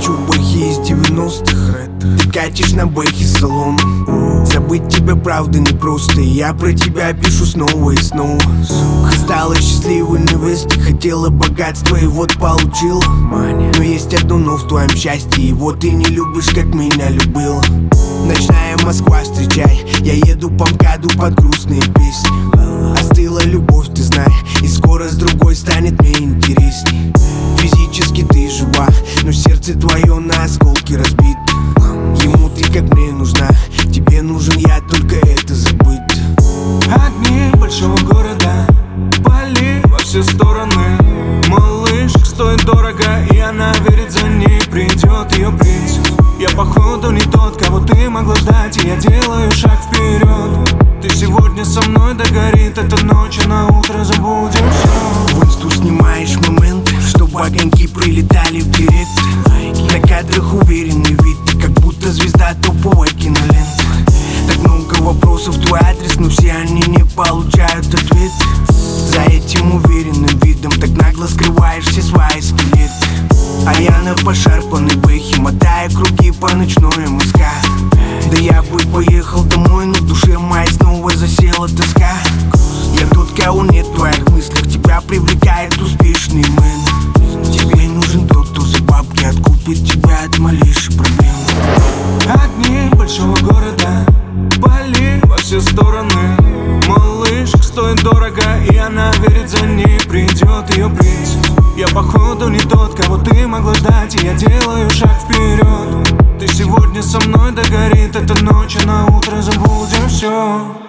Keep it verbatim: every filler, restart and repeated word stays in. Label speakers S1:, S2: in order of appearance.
S1: хочу бэхи из девяностых. Ты катишь на бэхе салон. Забыть тебя правда непросто, и я про тебя пишу снова и снова. Ты стала счастливой невестой, хотела богатства и вот получила. Но есть одно но в твоем счастье, его ты не любишь, как меня любила. Ночная Москва, встречай, я еду по МКАДу под грустные песни. Остыла любовь, ты знай, и скоро с другой станет мне интересней. Физически ты жива, но сердце твое на осколки разбито. Ему ты как мне нужна, тебе нужен я, только это забыть.
S2: Огни большого города пали во все стороны. Малышка стоит дорого, и она верит, за ней придет ее принц. Я походу не тот, кого ты могла ждать, и я делаю шаг вперед. Ты сегодня со мной, догорит эта ночь, а на утро забудем все.
S1: В инсту снимаешь моменты, чтобы огоньки прилетали в директ. На кадрах уверенный вид, как будто звезда топовой киноленты. Так много вопросов в твой адрес, но все они не получают ответ. За этим уверенным видом так нагло скрываешь все свои скелеты. А я на пошарпанной бэхе, мотая круги по ночной МСК. Да я бы поехал домой, но в душе моей снова засела тоска. Я тот, кого нет в твоих мыслях, тебя привлекает успешный мэн. Тебе нужен тот, кто за бабки откупит тебя от малейшей проблемы.
S2: Огни большого города пали во все стороны. Малышка стоит дорого, и она верит, за ней придет ее принц. Я походу не тот, кого ты могла ждать, и я делаю шаг вперед. Ты сегодня со мной, догорит эта ночь, а на утро забудем все.